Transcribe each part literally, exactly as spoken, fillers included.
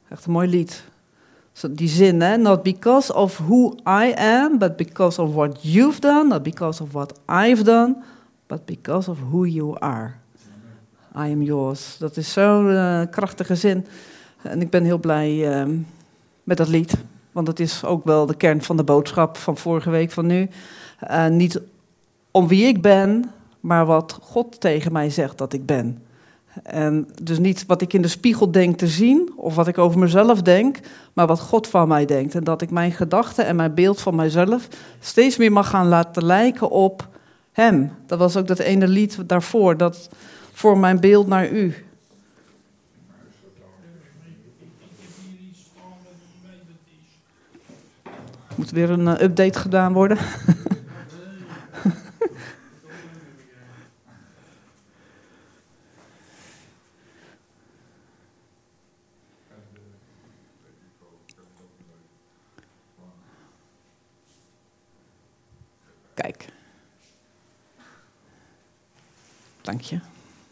Echt een mooi lied. Zo die zin, hè? Not because of who I am, but because of what you've done. Not because of what I've done, but because of who you are. I am yours. Dat is zo'n uh, krachtige zin. En ik ben heel blij uh, met dat lied. Want het is ook wel de kern van de boodschap van vorige week, van nu. Uh, niet om wie ik ben, maar wat God tegen mij zegt dat ik ben. En dus niet wat ik in de spiegel denk te zien, of wat ik over mezelf denk, maar wat God van mij denkt. En dat ik mijn gedachten en mijn beeld van mijzelf steeds meer mag gaan laten lijken op Hem. Dat was ook dat ene lied daarvoor, dat voor mijn beeld naar U. Moet weer een uh, update gedaan worden. Kijk. Dank je.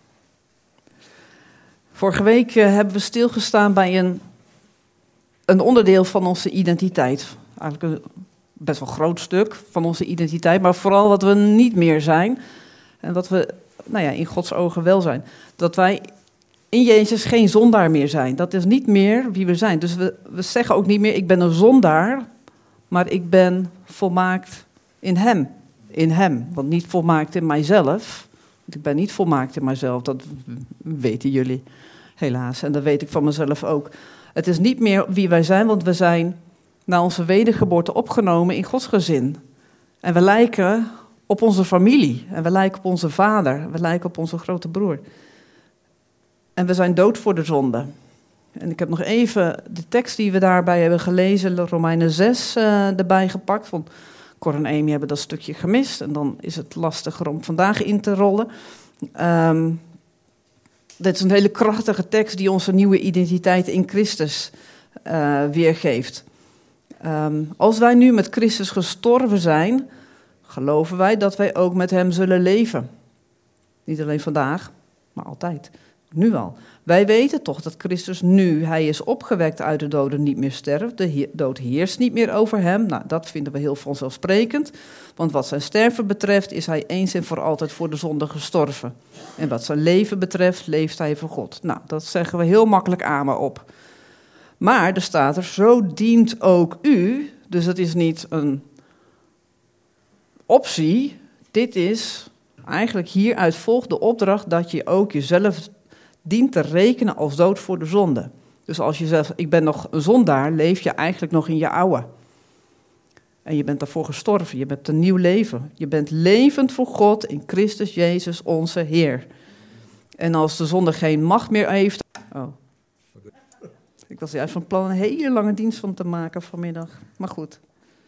Vorige week uh, hebben we stilgestaan bij een, een onderdeel van onze identiteit. Eigenlijk een best wel groot stuk van onze identiteit, maar vooral wat we niet meer zijn. En wat we, nou ja, in Gods ogen wel zijn. Dat wij in Jezus geen zondaar meer zijn. Dat is niet meer wie we zijn. Dus we, we zeggen ook niet meer, ik ben een zondaar, maar ik ben volmaakt in Hem. In Hem, want niet volmaakt in mijzelf. Want ik ben niet volmaakt in mijzelf, dat weten jullie helaas. En dat weet ik van mezelf ook. Het is niet meer wie wij zijn, want we zijn na onze wedergeboorte opgenomen in Gods gezin. En we lijken op onze familie. En we lijken op onze vader. We lijken op onze grote broer. En we zijn dood voor de zonde. En ik heb nog even de tekst die we daarbij hebben gelezen, Romeinen zes, uh, erbij gepakt. Want Cor en Amy hebben dat stukje gemist. En dan is het lastiger om vandaag in te rollen. Um, dit is een hele krachtige tekst die onze nieuwe identiteit in Christus uh, weergeeft. Um, als wij nu met Christus gestorven zijn, geloven wij dat wij ook met Hem zullen leven. Niet alleen vandaag, maar altijd. Nu al. Wij weten toch dat Christus nu, Hij is opgewekt uit de doden, niet meer sterft. De dood heerst niet meer over Hem. Nou, dat vinden we heel vanzelfsprekend. Want wat zijn sterven betreft, is Hij eens en voor altijd voor de zonde gestorven. En wat zijn leven betreft, leeft Hij voor God. Nou, dat zeggen we heel makkelijk amen op. Maar er staat er, zo dient ook u. Dus het is niet een optie. Dit is eigenlijk hieruit volgt de opdracht dat je ook jezelf dient te rekenen als dood voor de zonde. Dus als je zegt, ik ben nog een zondaar, leef je eigenlijk nog in je oude. En je bent daarvoor gestorven, je hebt een nieuw leven. Je bent levend voor God in Christus Jezus onze Heer. En als de zonde geen macht meer heeft... Oh. Ik was juist van plan een hele lange dienst van te maken vanmiddag. Maar goed.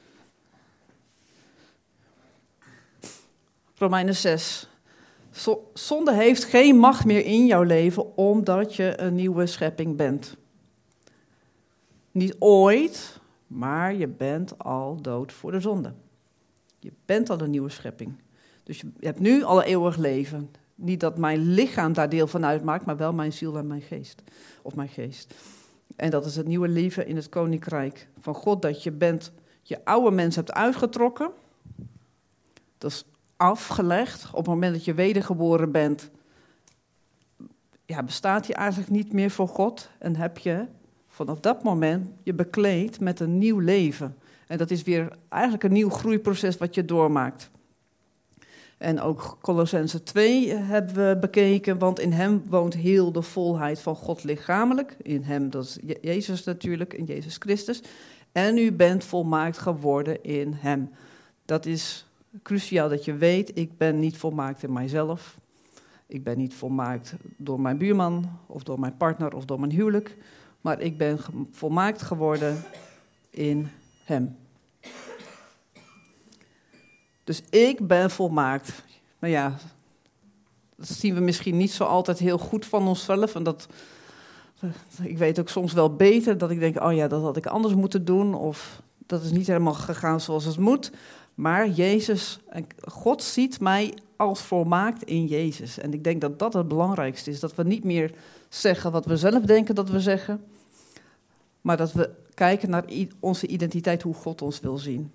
Romeinen zes. Zonde heeft geen macht meer in jouw leven omdat je een nieuwe schepping bent. Niet ooit, maar je bent al dood voor de zonde. Je bent al een nieuwe schepping. Dus je hebt nu al een eeuwig leven. Niet dat mijn lichaam daar deel van uitmaakt, maar wel mijn ziel en mijn geest. Of mijn geest. En dat is het nieuwe leven in het koninkrijk van God. Dat je bent, je oude mens hebt uitgetrokken. Dat is afgelegd. Op het moment dat je wedergeboren bent, ja, bestaat je eigenlijk niet meer voor God. En heb je vanaf dat moment je bekleed met een nieuw leven. En dat is weer eigenlijk een nieuw groeiproces wat je doormaakt. En ook Kolossenzen twee hebben we bekeken, want in hem woont heel de volheid van God lichamelijk. In hem, dat is Jezus natuurlijk, in Jezus Christus. En u bent volmaakt geworden in hem. Dat is cruciaal dat je weet, ik ben niet volmaakt in mijzelf. Ik ben niet volmaakt door mijn buurman, of door mijn partner, of door mijn huwelijk. Maar ik ben volmaakt geworden in hem. Dus ik ben volmaakt. Nou ja, dat zien we misschien niet zo altijd heel goed van onszelf. En dat, ik weet ook soms wel beter dat ik denk, oh ja, dat had ik anders moeten doen. Of dat is niet helemaal gegaan zoals het moet. Maar Jezus, God ziet mij als volmaakt in Jezus. En ik denk dat dat het belangrijkste is. Dat we niet meer zeggen wat we zelf denken dat we zeggen. maar dat we kijken naar i- onze identiteit, hoe God ons wil zien.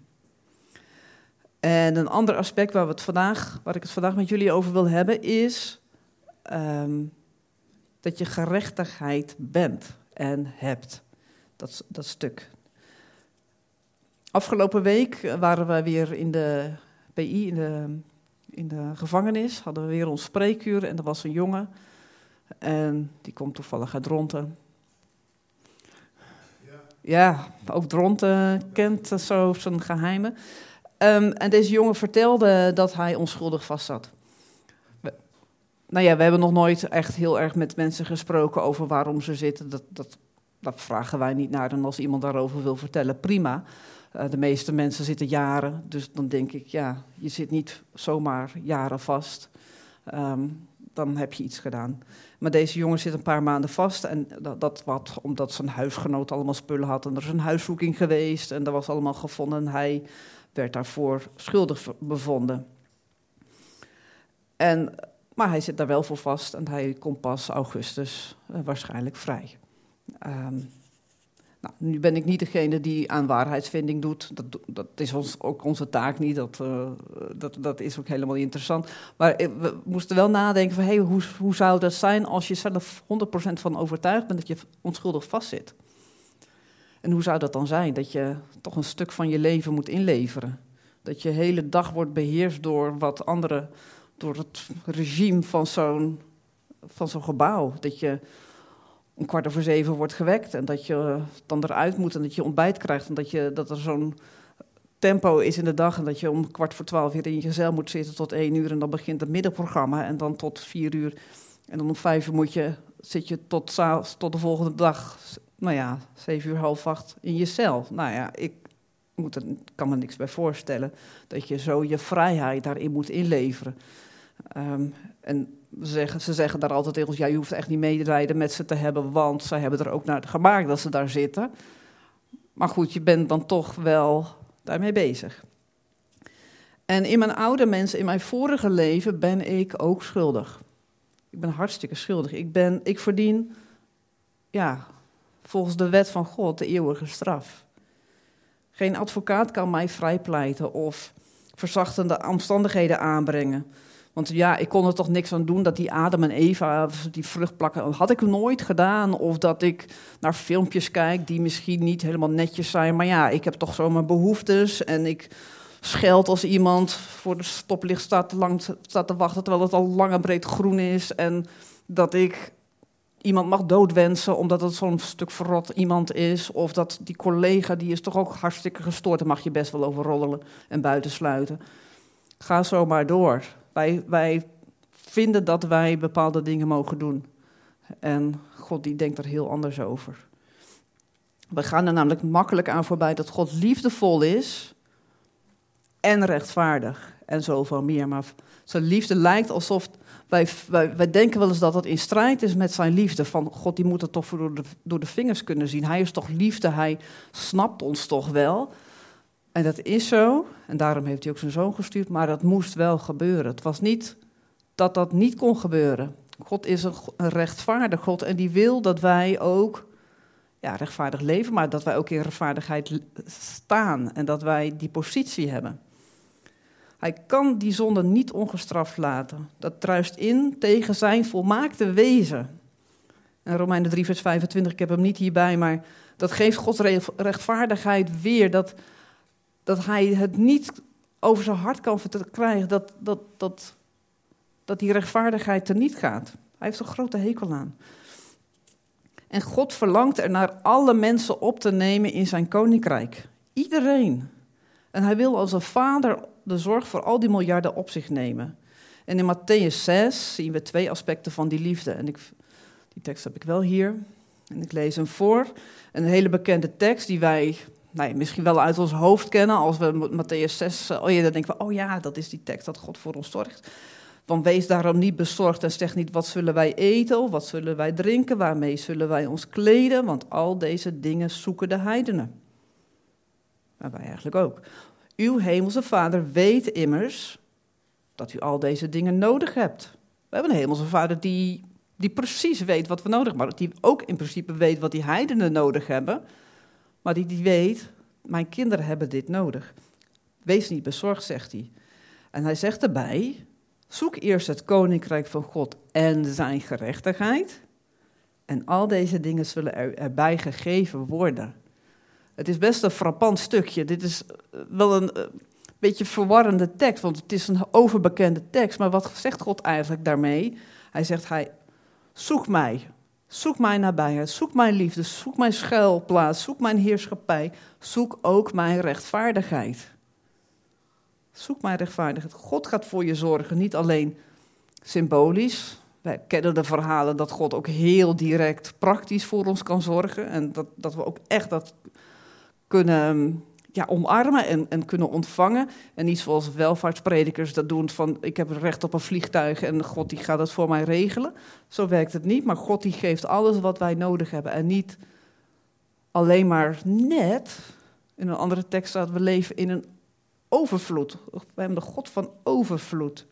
En een ander aspect waar, we het vandaag, waar ik het vandaag met jullie over wil hebben, is um, dat je gerechtigheid bent en hebt. Dat, dat stuk. Afgelopen week waren we weer in de P I, in de, in de gevangenis, hadden we weer ons spreekuur en er was een jongen en die komt toevallig uit Dronten. Ja, ja ook Dronten kent zo zijn geheimen. Um, en deze jongen vertelde dat hij onschuldig vastzat. We, nou ja, we hebben nog nooit echt heel erg met mensen gesproken over waarom ze zitten. Dat, dat, dat vragen wij niet naar. En als iemand daarover wil vertellen, prima. Uh, de meeste mensen zitten jaren. Dus dan denk ik, ja, je zit niet zomaar jaren vast. Um, dan heb je iets gedaan. Maar deze jongen zit een paar maanden vast. En dat, dat wat omdat zijn huisgenoot allemaal spullen had. En er is een huiszoeking geweest. En er was allemaal gevonden. En hij werd daarvoor schuldig bevonden. En, maar hij zit daar wel voor vast en hij komt pas augustus uh, waarschijnlijk vrij. Um, nou, nu ben ik niet degene die aan waarheidsvinding doet. Dat, dat is ons, ook onze taak niet, dat, uh, dat, dat is ook helemaal niet interessant. Maar we moesten wel nadenken van, hey, hoe, hoe zou dat zijn als je zelf honderd procent van overtuigd bent dat je onschuldig vastzit? En hoe zou dat dan zijn? Dat je toch een stuk van je leven moet inleveren. Dat je hele dag wordt beheerst door wat andere, door het regime van zo'n, van zo'n gebouw. Dat je om kwart over zeven wordt gewekt en dat je dan eruit moet en dat je ontbijt krijgt. En dat, je, dat er zo'n tempo is in de dag en dat je om kwart voor twaalf weer in je cel moet zitten tot één uur. En dan begint het middagprogramma en dan tot vier uur. En dan om vijf uur moet je, zit je tot, tot de volgende dag, nou ja, zeven uur, half acht in je cel. Nou ja, ik moet er, kan me niks bij voorstellen dat je zo je vrijheid daarin moet inleveren. Um, en ze zeggen, ze zeggen daar altijd tegen ons, ja, je hoeft echt niet medelijden met ze te hebben, want zij hebben er ook naar gemaakt dat ze daar zitten. Maar goed, je bent dan toch wel daarmee bezig. En in mijn oude mensen, in mijn vorige leven, ben ik ook schuldig. Ik ben hartstikke schuldig. Ik, ben, ik verdien, ja, volgens de wet van God, de eeuwige straf. Geen advocaat kan mij vrijpleiten of verzachtende omstandigheden aanbrengen. Want ja, ik kon er toch niks aan doen dat die Adam en Eva, die vrucht plakken, had ik nooit gedaan. Of dat ik naar filmpjes kijk die misschien niet helemaal netjes zijn. Maar ja, ik heb toch zo mijn behoeftes en ik scheld als iemand voor de stoplicht staat te, lang, staat te wachten terwijl het al lang en breed groen is. En dat ik iemand mag doodwensen omdat het zo'n stuk verrot iemand is. Of dat die collega, die is toch ook hartstikke gestoord. Daar mag je best wel over roddelen en buitensluiten. Ga zo maar door. Wij, wij vinden dat wij bepaalde dingen mogen doen. En God die denkt er heel anders over. We gaan er namelijk makkelijk aan voorbij dat God liefdevol is en rechtvaardig en zoveel meer. Maar zijn liefde lijkt alsof wij, wij, wij denken wel eens dat het in strijd is met zijn liefde. Van God, die moet het toch door de, door de vingers kunnen zien. Hij is toch liefde, hij snapt ons toch wel. En dat is zo, en daarom heeft hij ook zijn zoon gestuurd, maar dat moest wel gebeuren. Het was niet dat dat niet kon gebeuren. God is een, een rechtvaardig God en die wil dat wij ook ja, rechtvaardig leven, maar dat wij ook in rechtvaardigheid staan en dat wij die positie hebben. Hij kan die zonde niet ongestraft laten. Dat druist in tegen zijn volmaakte wezen. En Romeinen drie vers vijfentwintig, ik heb hem niet hierbij, maar dat geeft Gods rechtvaardigheid weer, dat, dat hij het niet over zijn hart kan krijgen, dat, dat, dat, dat die rechtvaardigheid er niet gaat. Hij heeft een grote hekel aan. En God verlangt er naar alle mensen op te nemen in zijn koninkrijk. Iedereen. En hij wil als een vader de zorg voor al die miljarden op zich nemen. En in Mattheüs zes zien we twee aspecten van die liefde. En ik, die tekst heb ik wel hier. En ik lees hem voor. Een hele bekende tekst die wij nou ja, misschien wel uit ons hoofd kennen. Als we Mattheüs zes, oh ja, dan denken we, oh ja, dat is die tekst dat God voor ons zorgt. Want wees daarom niet bezorgd en zeg niet, wat zullen wij eten of wat zullen wij drinken? Waarmee zullen wij ons kleden? Want al deze dingen zoeken de heidenen. Maar wij eigenlijk ook. Uw hemelse Vader weet immers dat u al deze dingen nodig hebt. We hebben een hemelse Vader die Die precies weet wat we nodig hebben. Maar die ook in principe weet wat die heidenen nodig hebben. Maar die, die weet, mijn kinderen hebben dit nodig. Wees niet bezorgd, zegt hij. En hij zegt erbij, zoek eerst het koninkrijk van God en zijn gerechtigheid. En al deze dingen zullen er, erbij gegeven worden. Het is best een frappant stukje. Dit is wel een uh, beetje verwarrende tekst, want het is een overbekende tekst. Maar wat zegt God eigenlijk daarmee? Hij zegt, hij, zoek mij, zoek mijn nabijheid, zoek mijn liefde, zoek mijn schuilplaats, zoek mijn heerschappij, zoek ook mijn rechtvaardigheid. Zoek mijn rechtvaardigheid. God gaat voor je zorgen, niet alleen symbolisch. Wij kennen de verhalen dat God ook heel direct praktisch voor ons kan zorgen. En dat, dat we ook echt dat kunnen ja, omarmen en, en kunnen ontvangen. En niet zoals welvaartspredikers dat doen van ik heb recht op een vliegtuig en God die gaat het voor mij regelen. Zo werkt het niet, maar God die geeft alles wat wij nodig hebben. En niet alleen maar net. In een andere tekst staat we leven in een overvloed. We hebben de God van overvloed.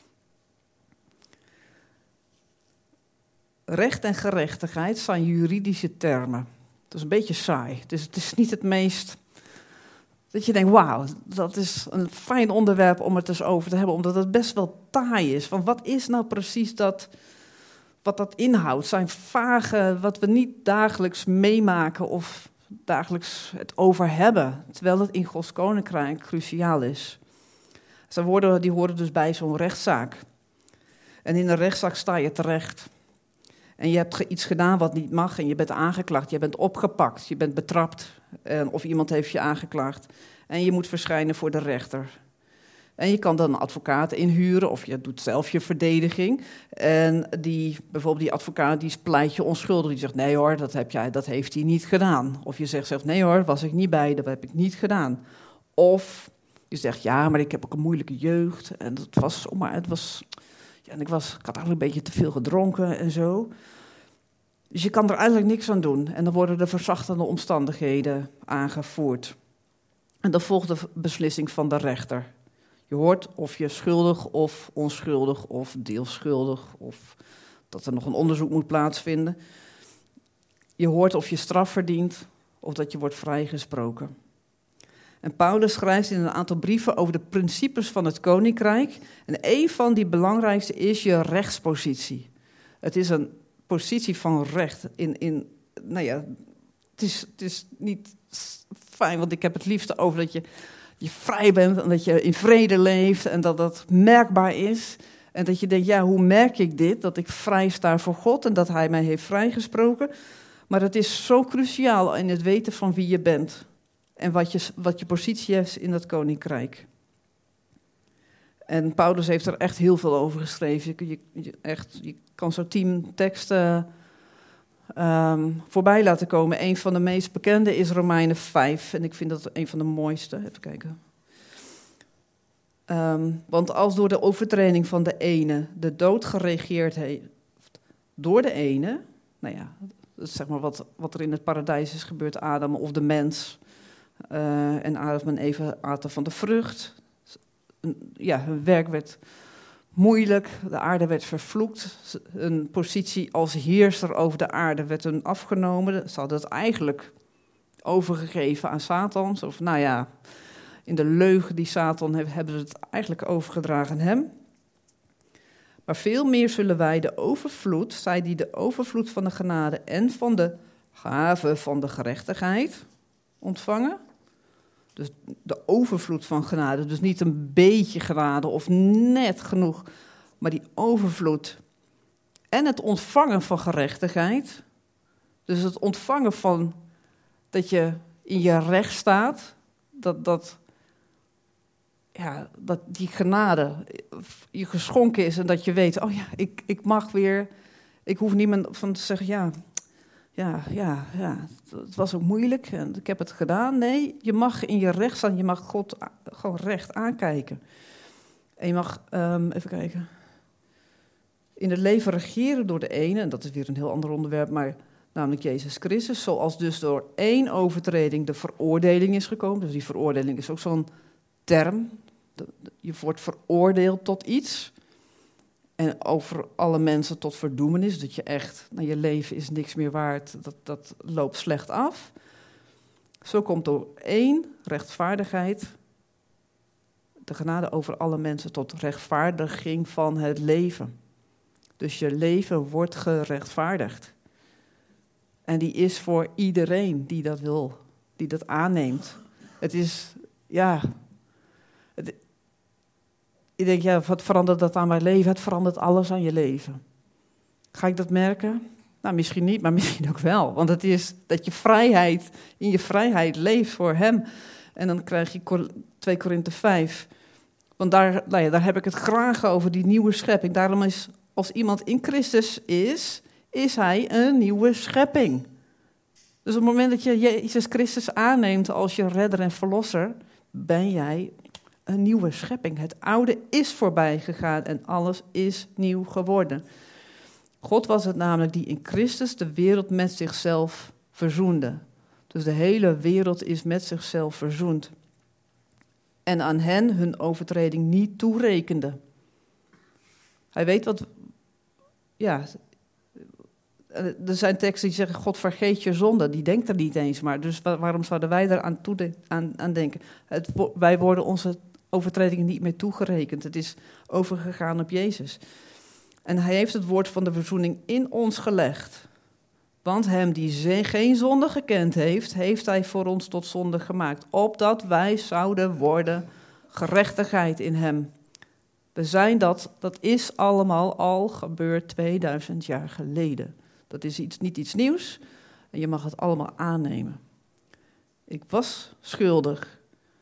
Recht en gerechtigheid zijn juridische termen. Dat is een beetje saai. Het is, het is niet het meest... Dat je denkt, wauw, dat is een fijn onderwerp om het eens over te hebben. Omdat het best wel taai is. Van wat is nou precies dat... Wat dat inhoudt? Zijn vage, wat we niet dagelijks meemaken of dagelijks het over hebben. Terwijl het in Gods koninkrijk cruciaal is. Zijn woorden die horen dus bij zo'n rechtszaak. En in een rechtszaak sta je terecht. En je hebt iets gedaan wat niet mag en je bent aangeklaagd. Je bent opgepakt, je bent betrapt of iemand heeft je aangeklaagd. En je moet verschijnen voor de rechter. En je kan dan een advocaat inhuren of je doet zelf je verdediging. En die, bijvoorbeeld die advocaat die pleit je onschuldig. Die zegt nee hoor, dat, heb jij, dat heeft hij niet gedaan. Of je zegt zelf nee hoor, was ik niet bij, dat heb ik niet gedaan. Of je zegt ja, maar ik heb ook een moeilijke jeugd. En dat was zomaar, het was... Ja, en ik, was, ik had eigenlijk een beetje te veel gedronken en zo. Dus je kan er eigenlijk niks aan doen. En dan worden de verzachtende omstandigheden aangevoerd. En dan volgt de beslissing van de rechter. Je hoort of je schuldig of onschuldig of deels schuldig... of dat er nog een onderzoek moet plaatsvinden. Je hoort of je straf verdient of dat je wordt vrijgesproken. En Paulus schrijft in een aantal brieven over de principes van het koninkrijk. En een van die belangrijkste is je rechtspositie. Het is een positie van recht. In, in, nou ja, het is, het is niet fijn, want ik heb het liefst over dat je, je vrij bent en dat je in vrede leeft en dat dat merkbaar is. En dat je denkt, ja, hoe merk ik dit? Dat ik vrij sta voor God en dat hij mij heeft vrijgesproken. Maar het is zo cruciaal in het weten van wie je bent. En wat je, wat je positie is in dat koninkrijk. En Paulus heeft er echt heel veel over geschreven. Je, je, echt, je kan zo tien teksten um, voorbij laten komen. Een van de meest bekende is Romeinen vijf. En ik vind dat een van de mooiste. Even kijken. Um, want als door de overtreding van de ene de dood geregeerd heeft door de ene... Nou ja, dat is zeg maar wat, wat er in het paradijs is gebeurd, Adam of de mens... Uh, en Adam en Eva aten van de vrucht. Ja, hun werk werd moeilijk, de aarde werd vervloekt. Een positie als heerser over de aarde werd hun afgenomen. Ze hadden het eigenlijk overgegeven aan Satan. Of nou ja, in de leugen die Satan heeft, hebben ze het eigenlijk overgedragen aan hem. Maar veel meer zullen wij de overvloed, zij die de overvloed van de genade en van de gave van de gerechtigheid ontvangen. Dus de overvloed van genade, dus niet een beetje genade of net genoeg, maar die overvloed. En het ontvangen van gerechtigheid, dus het ontvangen van dat je in je recht staat, dat, dat, ja, dat die genade je geschonken is en dat je weet, oh ja, ik, ik mag weer, ik hoef niemand van te zeggen, ja... Ja, ja, ja, het was ook moeilijk en ik heb het gedaan. Nee, je mag in je recht staan, je mag God a- gewoon recht aankijken. En je mag, um, even kijken, in het leven regeren door de ene, en dat is weer een heel ander onderwerp, maar namelijk Jezus Christus, zoals dus door één overtreding de veroordeling is gekomen. Dus die veroordeling is ook zo'n term, je wordt veroordeeld tot iets. En over alle mensen tot verdoemenis, dat je echt, nou, je leven is niks meer waard, dat, dat loopt slecht af. Zo komt door één, rechtvaardigheid, de genade over alle mensen tot rechtvaardiging van het leven. Dus je leven wordt gerechtvaardigd. En die is voor iedereen die dat wil, die dat aanneemt. Het is, ja... Het, ik denk, ja, wat verandert dat aan mijn leven? Het verandert alles aan je leven. Ga ik dat merken? Nou, misschien niet, maar misschien ook wel. Want het is dat je vrijheid, in je vrijheid leeft voor hem. En dan krijg je twee Korinthe vijf. Want daar, nou ja, daar heb ik het graag over, die nieuwe schepping. Daarom is, als iemand in Christus is, is hij een nieuwe schepping. Dus op het moment dat je Jezus Christus aanneemt als je redder en verlosser, ben jij een nieuwe schepping. Het oude is voorbij gegaan en alles is nieuw geworden. God was het namelijk die in Christus de wereld met zichzelf verzoende. Dus de hele wereld is met zichzelf verzoend. En aan hen hun overtreding niet toerekende. Hij weet wat... Ja, er zijn teksten die zeggen, God vergeet je zonde. Die denkt er niet eens maar. Dus waarom zouden wij daar aan, toede- aan, aan denken? Het, wij worden onze overtredingen niet meer toegerekend. Het is overgegaan op Jezus. En hij heeft het woord van de verzoening in ons gelegd. Want hem die ze- geen zonde gekend heeft, heeft hij voor ons tot zonde gemaakt. Opdat wij zouden worden gerechtigheid in hem. We zijn dat, dat is allemaal al gebeurd tweeduizend jaar geleden. Dat is iets, niet iets nieuws en je mag het allemaal aannemen. Ik was schuldig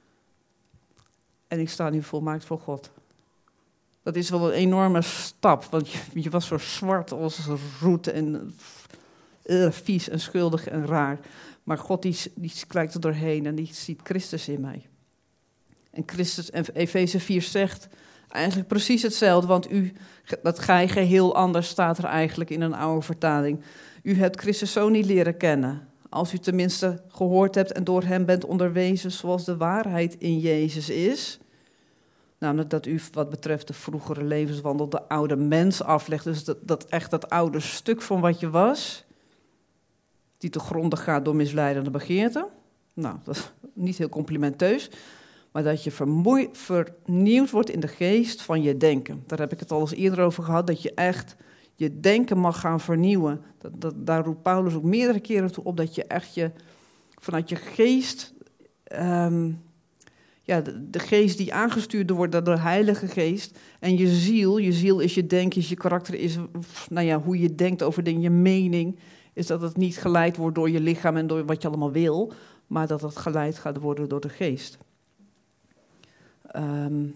en ik sta nu volmaakt voor God. Dat is wel een enorme stap, want je, je was zo zwart als roet en uh, vies en schuldig en raar. Maar God die, die kijkt er doorheen en die ziet Christus in mij. En Christus, en Efeze vier zegt eigenlijk precies hetzelfde, want u, dat gij geheel anders staat er eigenlijk in een oude vertaling. U hebt Christus zo niet leren kennen, als u tenminste gehoord hebt en door hem bent onderwezen zoals de waarheid in Jezus is. Namelijk dat u wat betreft de vroegere levenswandel de oude mens aflegt. Dus dat, dat echt dat oude stuk van wat je was, die te gronden gaat door misleidende begeerten. Nou, dat is niet heel complimenteus. Maar dat je vermoei, vernieuwd wordt in de geest van je denken. Daar heb ik het al eens eerder over gehad, dat je echt je denken mag gaan vernieuwen. Dat, dat, daar roept Paulus ook meerdere keren toe op, dat je echt je, vanuit je geest, um, ja, de, de geest die aangestuurd wordt door de Heilige Geest, en je ziel, je ziel is je denken, is je karakter, is nou ja, hoe je denkt over dingen, je mening, is dat het niet geleid wordt door je lichaam en door wat je allemaal wil, maar dat het geleid gaat worden door de geest. Um,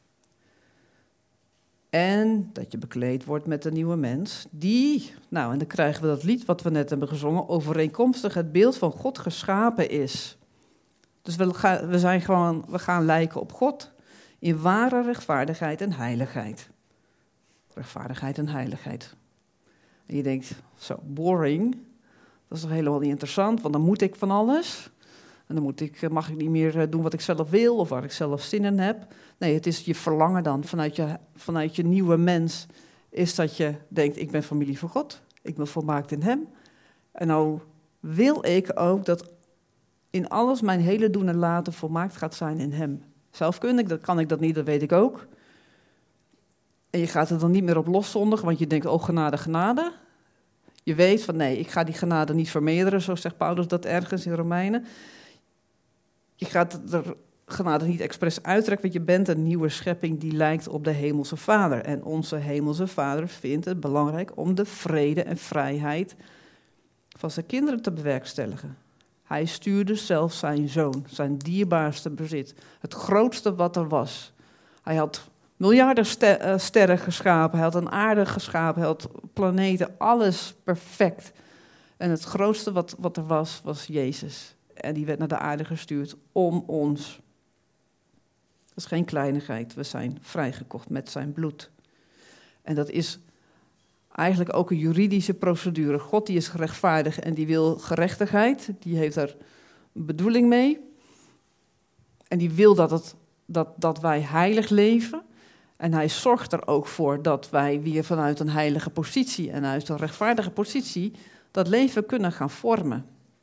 en dat je bekleed wordt met een nieuwe mens, die, nou en dan krijgen we dat lied wat we net hebben gezongen, overeenkomstig het beeld van God geschapen is. Dus we, gaan, we, zijn gewoon, we gaan lijken op God in ware rechtvaardigheid en heiligheid. Rechtvaardigheid en heiligheid. En je denkt, zo boring, dat is toch helemaal niet interessant, want dan moet ik van alles. En dan moet ik, mag ik niet meer doen wat ik zelf wil of waar ik zelf zin in heb. Nee, het is je verlangen dan vanuit je, vanuit je nieuwe mens. Is dat je denkt, ik ben familie van God. Ik ben volmaakt in hem. En nou wil ik ook dat in alles mijn hele doen en laten volmaakt gaat zijn in hem. Zelf kun ik, dat kan ik dat niet, dat weet ik ook. En je gaat er dan niet meer op loszondigen, want je denkt, oh genade, genade. Je weet van nee, ik ga die genade niet vermeerderen, zo zegt Paulus dat ergens in Romeinen. Je gaat de genade niet expres uittrekken, want je bent een nieuwe schepping die lijkt op de hemelse Vader. En onze hemelse Vader vindt het belangrijk om de vrede en vrijheid van zijn kinderen te bewerkstelligen. Hij stuurde zelf zijn zoon, zijn dierbaarste bezit, het grootste wat er was. Hij had miljarden sterren geschapen, hij had een aarde geschapen, hij had planeten, alles perfect. En het grootste wat, wat er was, was Jezus. En die werd naar de aarde gestuurd om ons. Dat is geen kleinigheid. We zijn vrijgekocht met zijn bloed. En dat is eigenlijk ook een juridische procedure. God die is gerechtvaardig en die wil gerechtigheid. Die heeft er een bedoeling mee. En die wil dat, het, dat, dat wij heilig leven. En hij zorgt er ook voor dat wij weer vanuit een heilige positie en uit een rechtvaardige positie dat leven kunnen gaan vormen.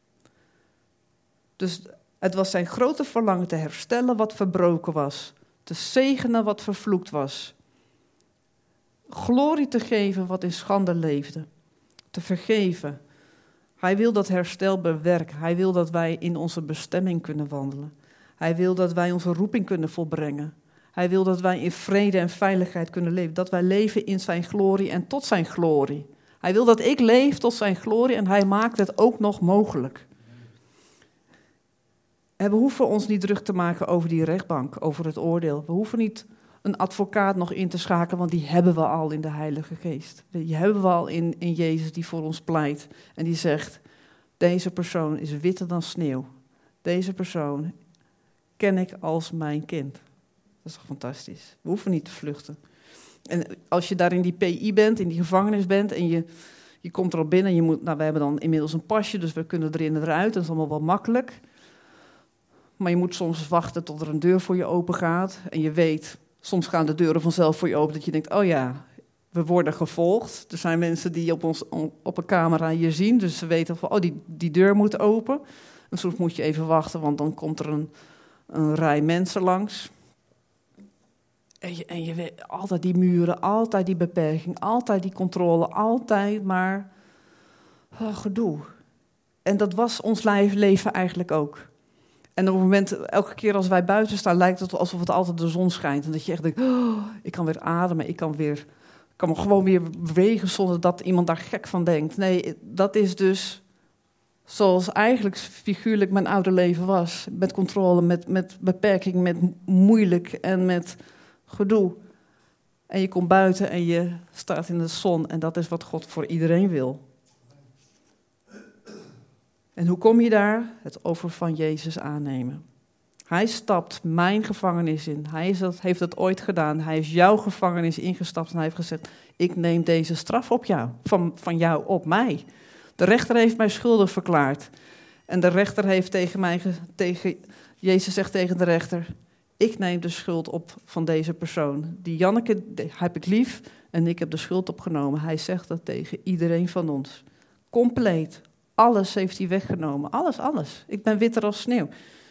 Dus het was zijn grote verlangen te herstellen wat verbroken was, te zegenen wat vervloekt was, glorie te geven wat in schande leefde, te vergeven. Hij wil dat herstel bewerken. Hij wil dat wij in onze bestemming kunnen wandelen. Hij wil dat wij onze roeping kunnen volbrengen. Hij wil dat wij in vrede en veiligheid kunnen leven. Dat wij leven in zijn glorie en tot zijn glorie. Hij wil dat ik leef tot zijn glorie en hij maakt het ook nog mogelijk. En we hoeven ons niet druk te maken over die rechtbank, over het oordeel. We hoeven niet een advocaat nog in te schakelen, want die hebben we al in de Heilige Geest. Die hebben we al in, in Jezus die voor ons pleit. En die zegt, deze persoon is witter dan sneeuw. Deze persoon ken ik als mijn kind. Dat is toch fantastisch. We hoeven niet te vluchten. En als je daar in die P I bent, in die gevangenis bent en je, je komt erop binnen. En je moet, nou, we hebben dan inmiddels een pasje, dus we kunnen erin en eruit. Dat is allemaal wel makkelijk. Maar je moet soms wachten tot er een deur voor je open gaat. En je weet, soms gaan de deuren vanzelf voor je open. Dat je denkt, oh ja, we worden gevolgd. Er zijn mensen die op, ons, op een camera je zien. Dus ze weten van, oh, die, die deur moet open. En soms moet je even wachten, want dan komt er een, een rij mensen langs. En je, en je weet, altijd die muren, altijd die beperking, altijd die controle, altijd maar oh, gedoe. En dat was ons leven eigenlijk ook. En op het moment, elke keer als wij buiten staan, lijkt het alsof het altijd de zon schijnt. En dat je echt denkt, oh, ik kan weer ademen, ik kan, weer, kan me gewoon weer bewegen zonder dat iemand daar gek van denkt. Nee, dat is dus zoals eigenlijk figuurlijk mijn oude leven was. Met controle, met, met beperking, met moeilijk en met gedoe. En je komt buiten en je staat in de zon. En dat is wat God voor iedereen wil. En hoe kom je daar? Het offer van Jezus aannemen. Hij stapt mijn gevangenis in. Hij is dat, heeft dat ooit gedaan. Hij is jouw gevangenis ingestapt en hij heeft gezegd, ik neem deze straf op jou, van, van jou op mij. De rechter heeft mij schuldig verklaard. En de rechter heeft tegen mij, tegen, Jezus zegt tegen de rechter, ik neem de schuld op van deze persoon. Die Janneke heb ik lief en ik heb de schuld opgenomen. Hij zegt dat tegen iedereen van ons. Compleet. Alles heeft hij weggenomen. Alles, alles. Ik ben witter als sneeuw.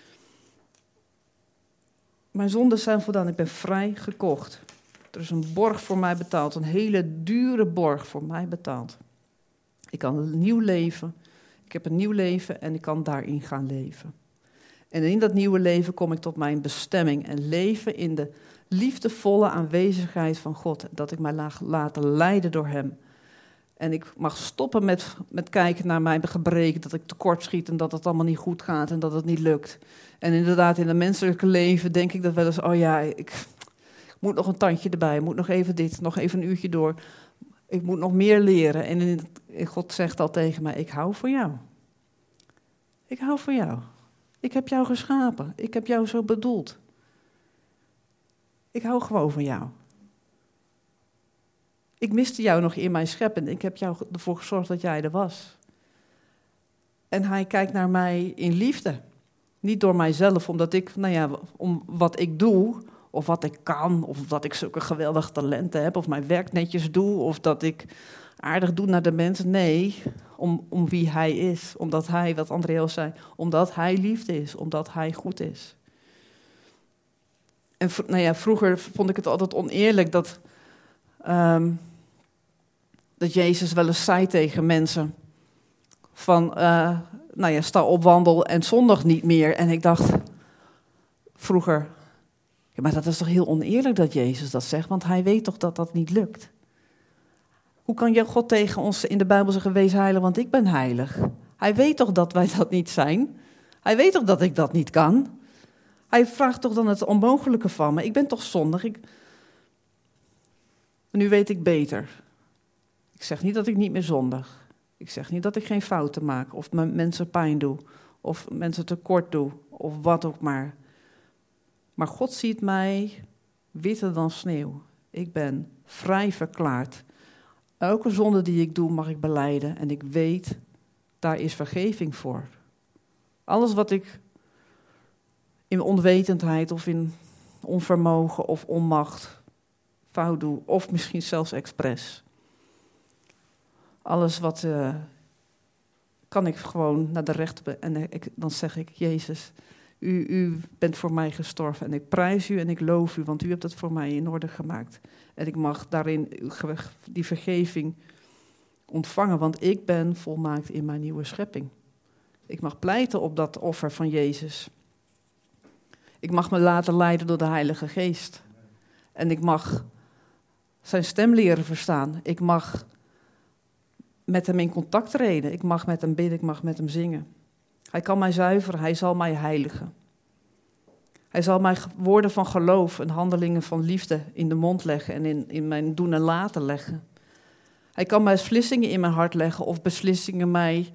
Mijn zonden zijn voldaan. Ik ben vrij gekocht. Er is een borg voor mij betaald. Een hele dure borg voor mij betaald. Ik kan een nieuw leven. Ik heb een nieuw leven en ik kan daarin gaan leven. En in dat nieuwe leven kom ik tot mijn bestemming. En leven in de liefdevolle aanwezigheid van God. Dat ik mij laat laten leiden door hem. En ik mag stoppen met, met kijken naar mijn gebreken, dat ik tekortschiet en dat het allemaal niet goed gaat en dat het niet lukt. En inderdaad, in het menselijke leven denk ik dat wel eens, oh ja, ik, ik moet nog een tandje erbij, ik moet nog even dit, nog even een uurtje door. Ik moet nog meer leren. En in, in God zegt al tegen mij, ik hou van jou. Ik hou van jou. Ik heb jou geschapen. Ik heb jou zo bedoeld. Ik hou gewoon van jou. Ik miste jou nog in mijn scheppen. Ik heb jou ervoor gezorgd dat jij er was. En hij kijkt naar mij in liefde. Niet door mijzelf, omdat ik, nou ja, om wat ik doe, of wat ik kan, of dat ik zulke geweldige talenten heb, of mijn werk netjes doe, of dat ik aardig doe naar de mensen. Nee, om, om wie hij is. Omdat hij, wat André al zei, omdat hij liefde is, omdat hij goed is. En nou ja, vroeger vond ik het altijd oneerlijk dat... Um, dat Jezus wel eens zei tegen mensen van, uh, nou ja, sta op, wandel en zondig niet meer. En ik dacht vroeger, ja, maar dat is toch heel oneerlijk dat Jezus dat zegt, want hij weet toch dat dat niet lukt. Hoe kan je God tegen ons in de Bijbel zeggen, wees heilig, want ik ben heilig? Hij weet toch dat wij dat niet zijn? Hij weet toch dat ik dat niet kan? Hij vraagt toch dan het onmogelijke van me? Ik ben toch zondig? Ik... Nu weet ik beter. Ik zeg niet dat ik niet meer zondig. Ik zeg niet dat ik geen fouten maak. Of mensen pijn doe. Of mensen tekort doe. Of wat ook maar. Maar God ziet mij witter dan sneeuw. Ik ben vrij verklaard. Elke zonde die ik doe mag ik belijden. En ik weet, daar is vergeving voor. Alles wat ik in onwetendheid of in onvermogen of onmacht fout doe, of misschien zelfs expres. Alles wat, uh, kan ik gewoon naar de rechter en ik, dan zeg ik, Jezus, u, u bent voor mij gestorven en ik prijs u en ik loof u, want u hebt het voor mij in orde gemaakt. En ik mag daarin die vergeving ontvangen, want ik ben volmaakt in mijn nieuwe schepping. Ik mag pleiten op dat offer van Jezus. Ik mag me laten leiden door de Heilige Geest. En ik mag zijn stem leren verstaan. Ik mag met hem in contact treden. Ik mag met hem bidden, ik mag met hem zingen. Hij kan mij zuiveren, hij zal mij heiligen. Hij zal mij woorden van geloof en handelingen van liefde in de mond leggen en in, in mijn doen en laten leggen. Hij kan mij beslissingen in mijn hart leggen of beslissingen mij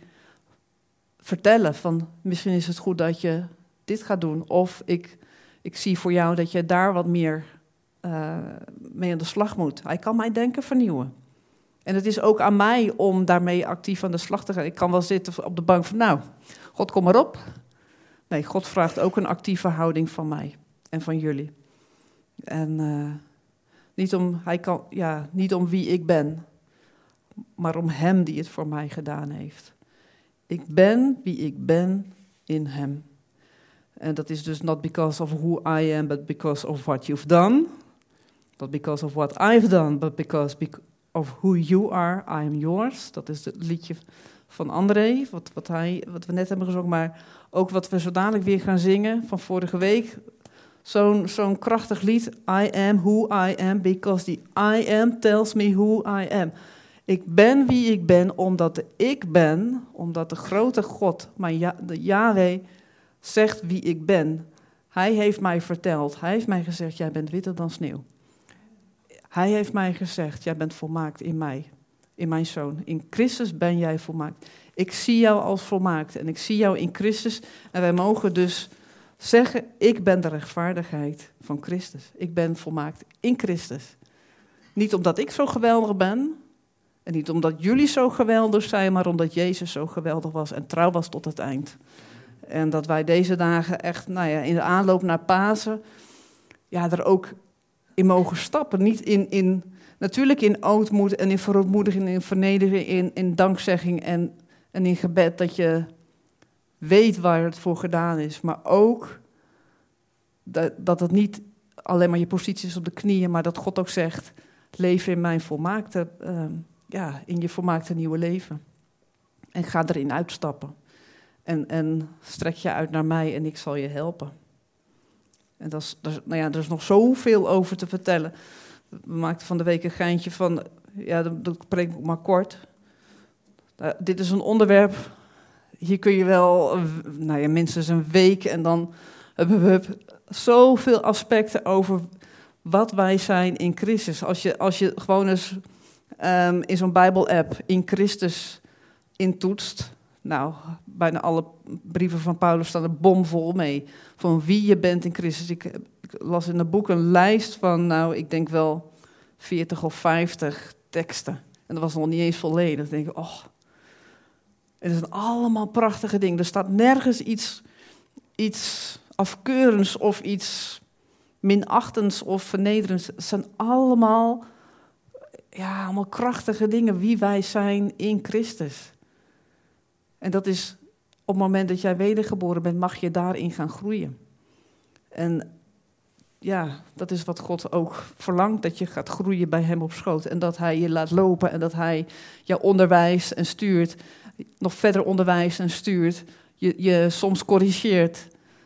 vertellen van misschien is het goed dat je dit gaat doen. Of ik, ik zie voor jou dat je daar wat meer uh, mee aan de slag moet. Hij kan mijn denken vernieuwen. En het is ook aan mij om daarmee actief aan de slag te gaan. Ik kan wel zitten op de bank van nou, God kom maar op. Nee, God vraagt ook een actieve houding van mij en van jullie. En uh, niet, om, hij kan, ja, niet om wie ik ben, maar om hem die het voor mij gedaan heeft. Ik ben wie ik ben in hem. En dat is dus not because of who I am, but because of what you've done. Not because of what I've done, but because of who you are, I am yours. Dat is het liedje van André, wat, wat, hij, wat we net hebben gezongen. Maar ook wat we zo dadelijk weer gaan zingen van vorige week. Zo'n, zo'n krachtig lied. I am who I am, because the I am tells me who I am. Ik ben wie ik ben, omdat de ik ben, omdat de grote God, mijn ja, de Yahweh, zegt wie ik ben. Hij heeft mij verteld, hij heeft mij gezegd, jij bent witter dan sneeuw. Hij heeft mij gezegd, jij bent volmaakt in mij, in mijn zoon. In Christus ben jij volmaakt. Ik zie jou als volmaakt en ik zie jou in Christus. En wij mogen dus zeggen, ik ben de rechtvaardigheid van Christus. Ik ben volmaakt in Christus. Niet omdat ik zo geweldig ben, en niet omdat jullie zo geweldig zijn, maar omdat Jezus zo geweldig was en trouw was tot het eind. En dat wij deze dagen echt, nou ja, in de aanloop naar Pasen, ja, er ook in mogen stappen. Niet in, in natuurlijk in ootmoed en in verootmoediging, in vernedering, in, in dankzegging en, en in gebed, dat je weet waar het voor gedaan is. Maar ook dat, dat het niet alleen maar je positie is op de knieën, maar dat God ook zegt, leef in mijn volmaakte, uh, ja, in je volmaakte nieuwe leven. En ga erin uitstappen. En, en strek je uit naar mij en ik zal je helpen. En dat is, dat is, nou ja, er is nog zoveel over te vertellen. We maakten van de week een geintje van, ja, dat, dat preek ik maar kort. Uh, dit is een onderwerp, hier kun je wel, nou ja, minstens een week en dan hebben we zoveel aspecten over wat wij zijn in Christus. Als je, als je gewoon eens um, in zo'n Bijbel-app in Christus intoetst, nou, bijna alle brieven van Paulus staan er bomvol mee. Van wie je bent in Christus. Ik, ik las in het boek een lijst van, nou, ik denk wel veertig of vijftig teksten. En dat was nog niet eens volledig. Dan denk ik, oh. Het zijn allemaal prachtige dingen. Er staat nergens iets, iets afkeurends of iets minachtends of vernederends. Het zijn allemaal, ja, allemaal krachtige dingen. Wie wij zijn in Christus. En dat is, op het moment dat jij wedergeboren bent, mag je daarin gaan groeien. En ja, dat is wat God ook verlangt, dat je gaat groeien bij hem op schoot. En dat hij je laat lopen en dat hij jou onderwijst en stuurt. Nog verder onderwijst en stuurt. Je, je soms corrigeert.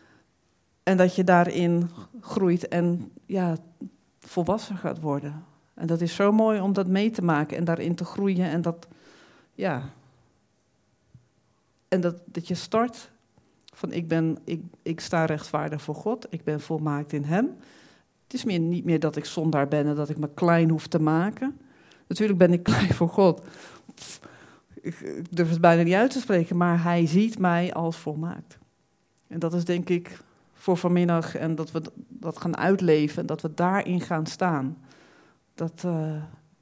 En dat je daarin groeit en ja, volwassen gaat worden. En dat is zo mooi om dat mee te maken en daarin te groeien. En dat, ja... En dat, dat je start van ik, ben, ik, ik sta rechtvaardig voor God, ik ben volmaakt in hem. Het is meer, niet meer dat ik zondaar ben en dat ik me klein hoef te maken. Natuurlijk ben ik klein voor God. Pff, ik, ik durf het bijna niet uit te spreken, maar hij ziet mij als volmaakt. En dat is denk ik voor vanmiddag en dat we dat gaan uitleven en dat we daarin gaan staan. Dat... Uh,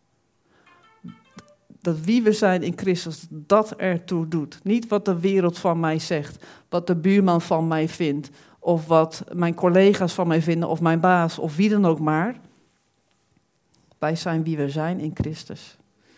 Dat wie we zijn in Christus, dat ertoe doet. Niet wat de wereld van mij zegt, wat de buurman van mij vindt, of wat mijn collega's van mij vinden, of mijn baas, of wie dan ook maar. Wij zijn wie we zijn in Christus.